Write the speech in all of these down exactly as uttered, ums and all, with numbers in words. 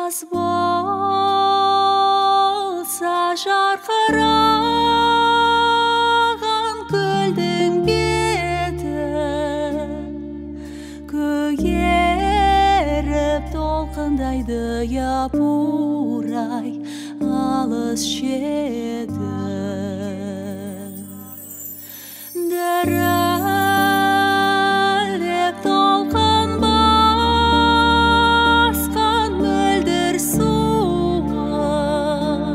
Жаз болса жарқыраған көлдің беті көгеріп толқындайды япырай алыс шеті дірілдеп толқын басқан мөлдір суы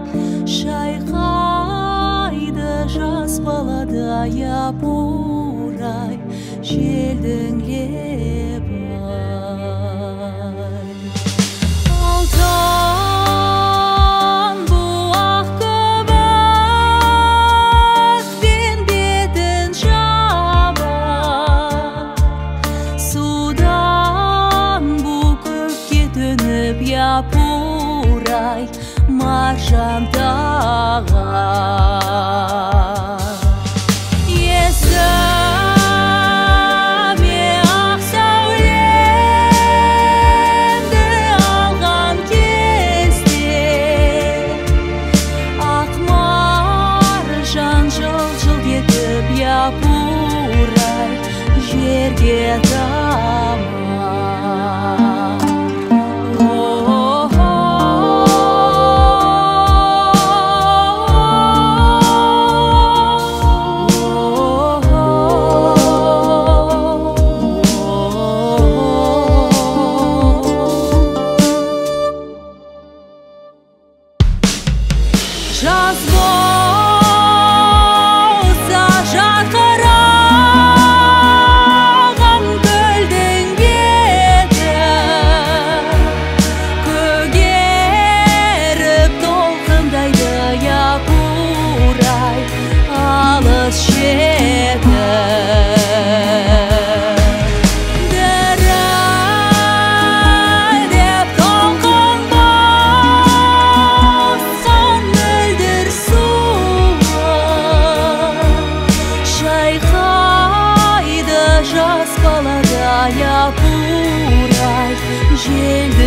шайқайды жас баладай япырай желдің лебі алтын буақ көбікпен бетін жабып судан бу көкке төніп япырай маржан тағар япырай жерге таман жаз болса жарқыраған көлдің беті көгеріп толқындайды япырай алыс шеті япырай жел